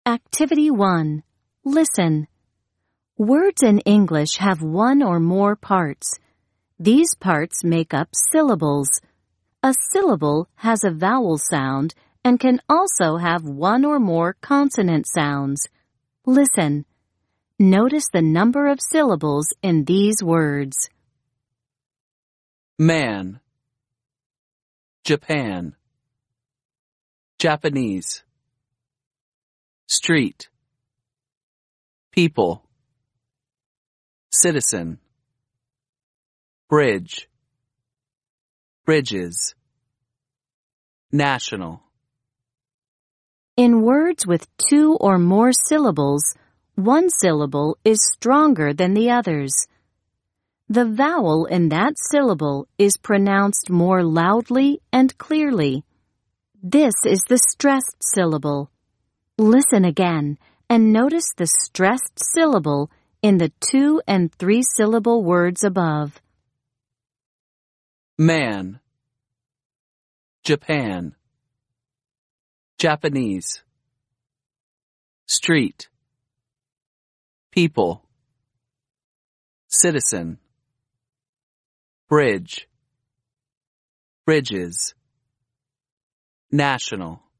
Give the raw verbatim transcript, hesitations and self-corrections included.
Activity one. Listen. Words in English have one or more parts. These parts make up syllables. A syllable has a vowel sound and can also have one or more consonant sounds. Listen. Notice the number of syllables in these words. Man, Japan, Japanese, street, people, citizen, bridge, bridges, national. In words with two or more syllables, one syllable is stronger than the others. The vowel in that syllable is pronounced more loudly and clearly. This is the stressed syllable. Listen again and notice the stressed syllable in the two and three syllable words above. Man, Japan, Japanese, street, people, citizen, bridge, bridges, national.